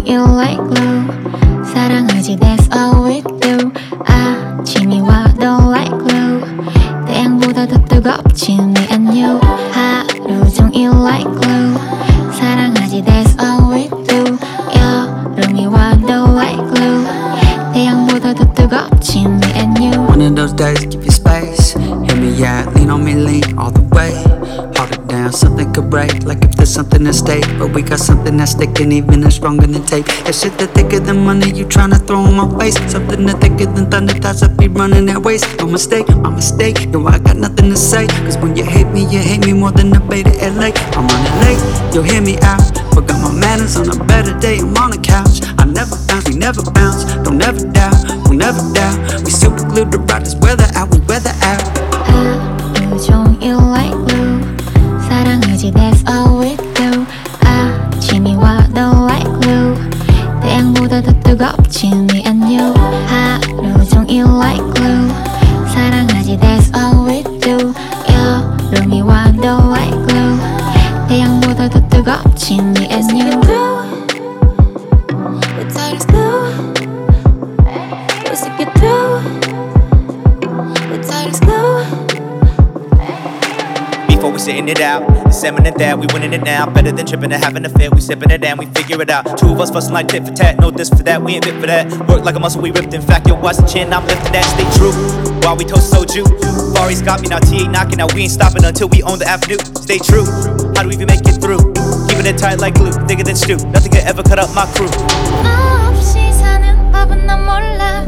you like glue. 사랑하지 that's all we do. 아침이 와도 like glue. 태양보다 더 뜨겁지 me and you. 하루 종일 like glue. 사랑하지 that's all we do. 여름이 와도 like glue. 태양보다 더 뜨겁지 me and you. One of those days, give you space. Hear me out, lean on me, lean all the way. Hold it down, something could break. Like if there's something at stake, but we got something that's sticking, even it's stronger than tape. That shit that thicker than money, you tryna throw in my face. Something that thicker than thunder, thoughts I be running that ways. No mistake, my mistake. Yo, I got nothing to say. Cause when you hate me more than the Bay to LA. I'm running late, you'll hear me out. Forgot my manners on a better day, I'm on the couch. I never bounce, we never bounce. Don't ever doubt, we'll never doubt. We super glued to ride this weather out, we weather out. 하루 종일 like glue. 사랑하지 that's all we do. 아침이 와도 like glue. 태양보다 더 뜨겁지 me and you. 하루 종일 like glue. 사랑하지 that's all we do. 여름이 와도 like glue. 태양보다 더 뜨겁지 me and you. The tight is glue. We'll stick it through. The tight is glue. Before we sitting it out, it's eminent that we winning it now. Better than tripping and having a fit, we sipping it and we figure it out. Two of us fussing like tit for tat, no this for that, we ain't fit for that. Work like a muscle, we ripped. In fact, yo, watch the chin, I'm lifting that. Stay true while we toast soju. Fari's got me now, T ain't knocking. Now we ain't stopping until we own the avenue. Stay true, how do we even make it through? Keeping it tight like glue, thicker than stew. Nothing could ever cut up my crew. 너 없이 사는 법은 난 몰라.